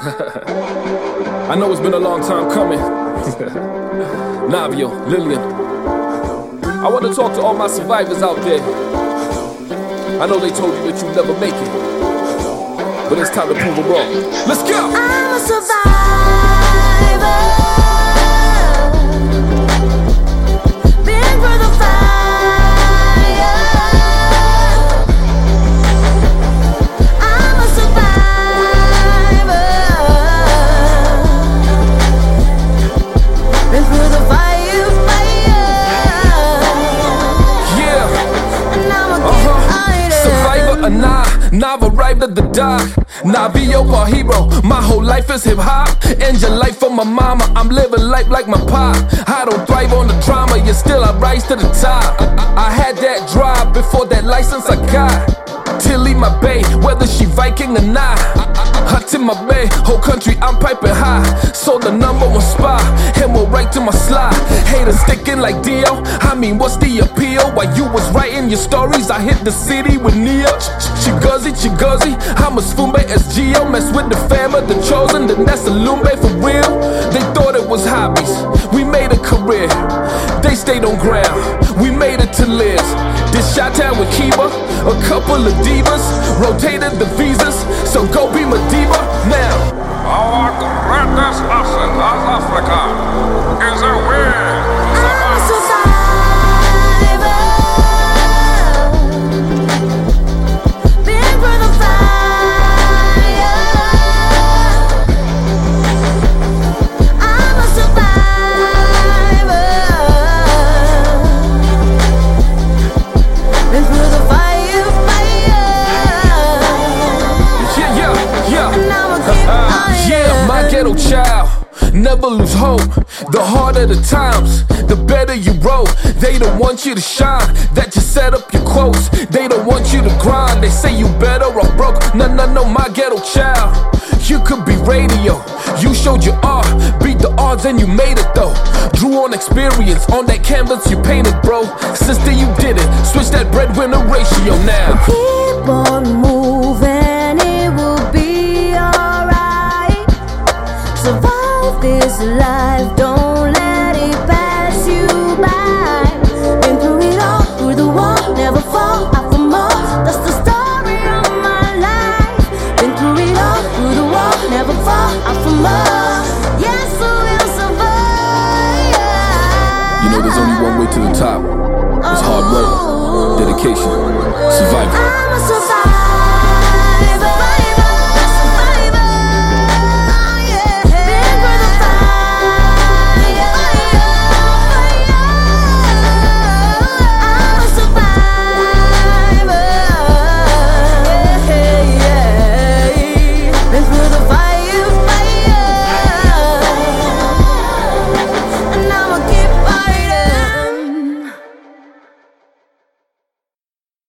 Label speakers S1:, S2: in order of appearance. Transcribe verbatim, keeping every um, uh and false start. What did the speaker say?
S1: I know it's been a long time coming. Navio, Lillian, I want to talk to all my survivors out there. I know they told you that you'd never make it, but it's time to prove them wrong. Let's go!
S2: I'm a survivor. Been through the fire. I'm a survivor. Been through the fire, fire.
S1: Yeah.
S2: And I'm a
S1: Uh-huh.
S2: kid.
S1: Survivor or nah, now I've arrived at the dock. Navio, a hero, my whole life is hip-hop. Engine life for my mama, I'm living life like my pop. I don't thrive on the drama, yet still I rise to the top. I, I had that drive before that license I got. Tilly my bae, whether she Viking or not. Hot in my bay, whole country I'm piping high. So the number one spot, and we'll right to my slide. Haters sticking like Dio, I mean what's the appeal? While you was writing your stories, I hit the city with Neo. Chigozi, Chigozi, I'm a Sfumbe as Geo. Mess with the fam of the chosen, then that's a Lumbe for real. They thought it was hobbies, we made a career. They stayed on ground, we made it to live. This shot town with Kiba, a couple of divas, rotated the visas, so go be my diva now.
S3: Our greatest asset as Africa is a will.
S2: I'm a survivor. Been through the fire. I'm a survivor. Been through the fire, fire.
S1: Yeah, yeah, yeah.
S2: And I'm a kid.
S1: Yeah, my ghetto child, never lose hope. The harder the times, the better you roll. They don't want you to shine, that you set up your quotes. They don't want you to grind, they say you better off broke. No, no, no, my ghetto child, you could be radio. You showed your art, beat the odds and you made it though. Drew on experience, on that canvas you painted, bro. Sister, you did it, switch that breadwinner ratio now.
S2: Keep on moving, it will be alright. Survive this life, don't let it pass you by. Been through it all, through the wall, never fall out for more. That's the story of my life. Been through it all, through the wall, never fall out for more. Yes, we'll survive.
S1: You know there's only one way to the top. It's hard work, dedication, survival.